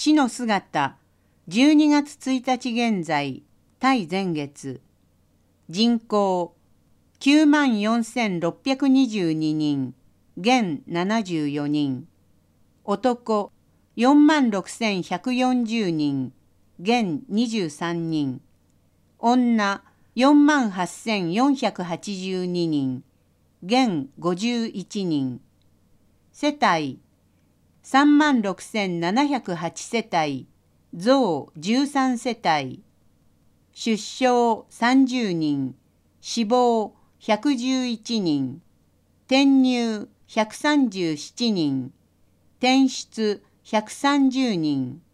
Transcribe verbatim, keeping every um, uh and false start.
死の姿、じゅうにがつついたち現在、対前月。人口、きゅうまんよんせんろっぴゃくにじゅうににん、現ななじゅうよにん。男、よんまんろくせんひゃくよんじゅうにん、現にじゅうさんにん。女、よんまんはっせんよんひゃくはちじゅうににん、現ごじゅういちにん。世帯、さんまんろくせんななひゃくはちせたい、増じゅうさんせたい。出生さんじゅうにん、死亡ひゃくじゅういちにん、転入ひゃくさんじゅうななにん、転出ひゃくさんじゅうにん。